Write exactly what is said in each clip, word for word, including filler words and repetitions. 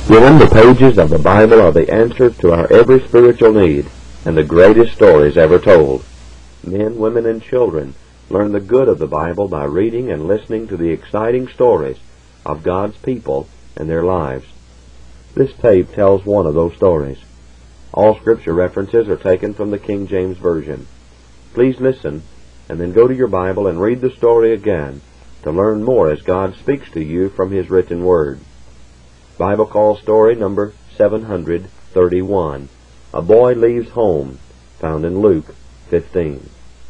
Within the pages of the Bible are the answers to our every spiritual need and the greatest stories ever told. Men, women, and children learn the good of the Bible by reading and listening to the exciting stories of God's people and their lives. This tape tells one of those stories. All scripture references are taken from the King James Version. Please listen and then go to your Bible and read the story again to learn more as God speaks to you from His written Word. Bible Call Story number seven hundred thirty-one. A Boy Leaves Home, found in Luke fifteen.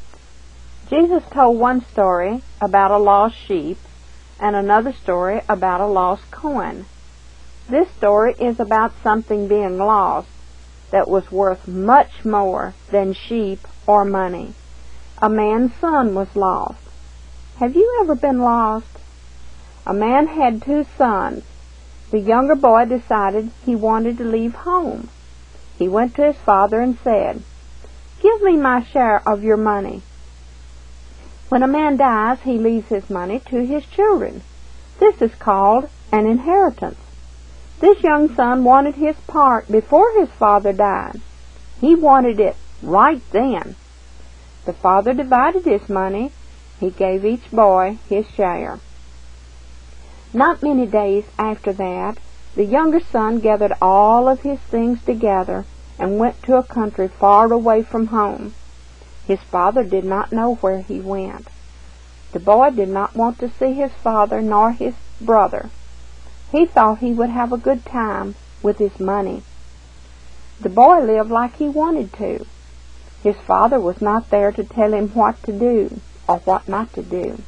Jesus told one story about a lost sheep and another story about a lost coin. This story is about something being lost that was worth much more than sheep or money. A man's son was lost. Have you ever been lost? A man had two sons. The younger boy decided he wanted to leave home. He went to his father and said, "Give me my share of your money." When a man dies, he leaves his money to his children. This is called an inheritance. This young son wanted his part before his father died. He wanted it right then. The father divided his money. He gave each boy his share. Not many days after that, the younger son gathered all of his things together and went to a country far away from home. His father did not know where he went. The boy did not want to see his father nor his brother. He thought he would have a good time with his money. The boy lived like he wanted to. His father was not there to tell him what to do or what not to do.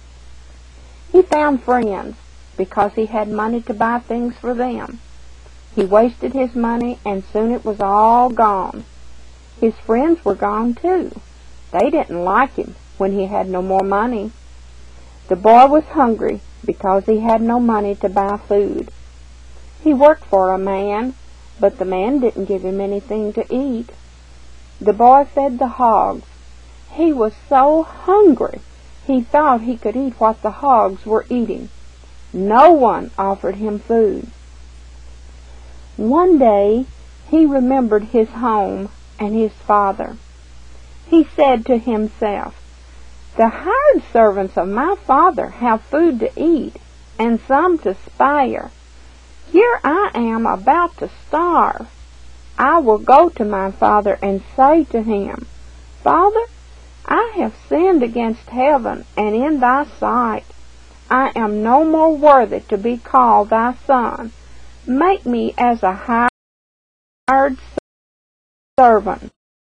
He found friends because he had money to buy things for them. He wasted his money, and soon it was all gone. His friends were gone too. They didn't like him when he had no more money. The boy was hungry because he had no money to buy food. He worked for a man, but the man didn't give him anything to eat. The boy fed the hogs. He was so hungry, he thought he could eat what the hogs were eating. No one offered him food. One day, he remembered his home and his father. He said to himself, "The hired servants of my father have food to eat and some to spare. Here I am about to starve. I will go to my father and say to him, 'Father, I have sinned against heaven and in thy sight. I am no more worthy to be called thy son. Make me as a hired servant.'"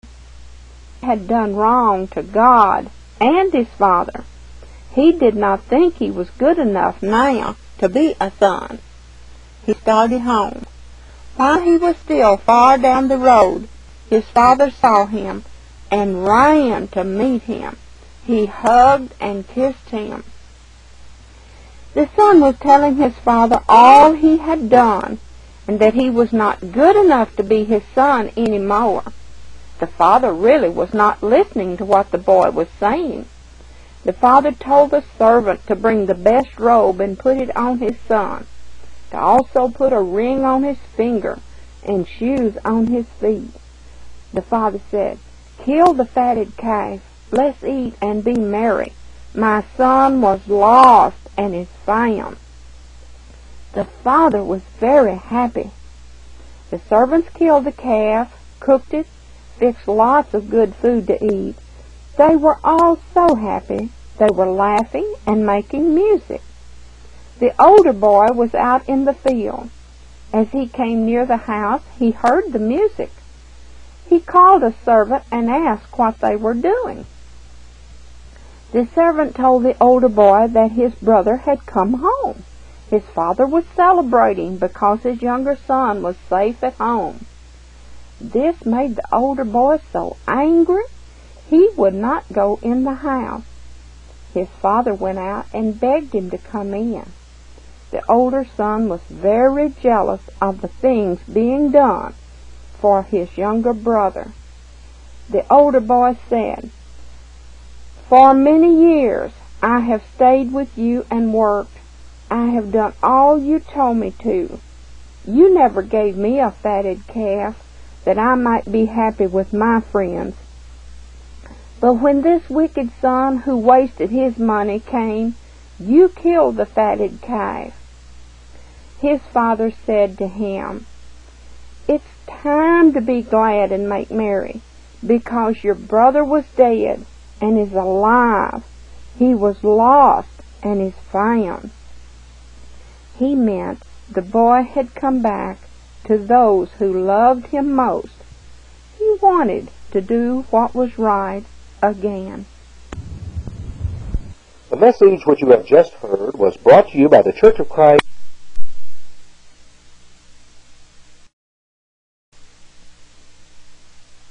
He had done wrong to God and his father. He did not think he was good enough now to be a son. He started home. While he was still far down the road, his father saw him and ran to meet him. He hugged and kissed him. The son was telling his father all he had done and that he was not good enough to be his son any more. The father really was not listening to what the boy was saying. The father told the servant to bring the best robe and put it on his son, to also put a ring on his finger and shoes on his feet. The father said, "Kill the fatted calf. Let's eat and be merry. My son was lost and is found." The father was very happy. The servants killed the calf, cooked it, fixed lots of good food to eat. They were all so happy. They were laughing and making music. The older boy was out in the field. As he came near the house, he heard the music. He called a servant and asked what they were doing. The servant told the older boy that his brother had come home. His father was celebrating because his younger son was safe at home. This made the older boy so angry, he would not go in the house. His father went out and begged him to come in. The older son was very jealous of the things being done for his younger brother. The older boy said, "For many years I have stayed with you and worked. I have done all you told me to. You never gave me a fatted calf that I might be happy with my friends. But when this wicked son who wasted his money came, you killed the fatted calf." His father said to him, "It's time to be glad and make merry, because your brother was dead and is alive. He was lost and is found." He meant the boy had come back to those who loved him most. He wanted to do what was right again. The message which you have just heard was brought to you by the Church of Christ